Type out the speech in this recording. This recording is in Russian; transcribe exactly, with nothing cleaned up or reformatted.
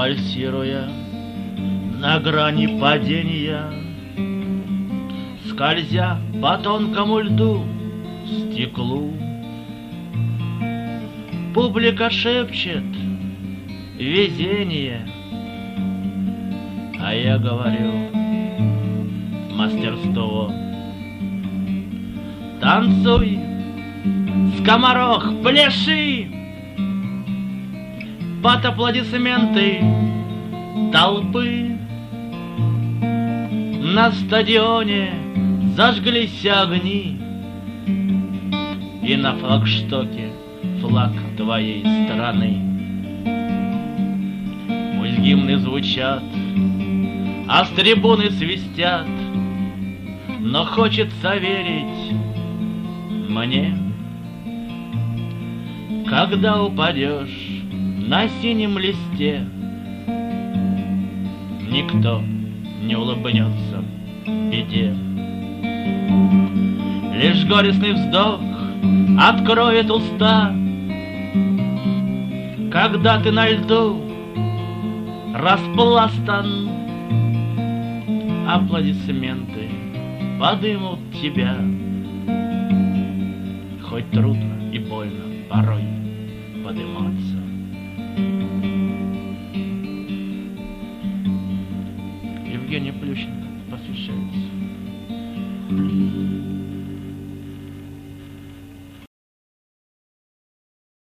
Вальсируя на грани падения, скользя по тонкому льду, стеклу, публика шепчет везение, а я говорю мастерство. Танцуй, скоморох, пляши под аплодисменты толпы. На стадионе зажглись огни, и на флагштоке флаг твоей страны. Пусть гимны звучат, а с трибуны свистят, но хочется верить мне, когда упадешь на синем листе, никто не улыбнется беде. Лишь горестный вздох откроет уста, когда ты на льду распластан. Аплодисменты подымут тебя, хоть трудно и больно порой подыматься. Евгений Плющенко.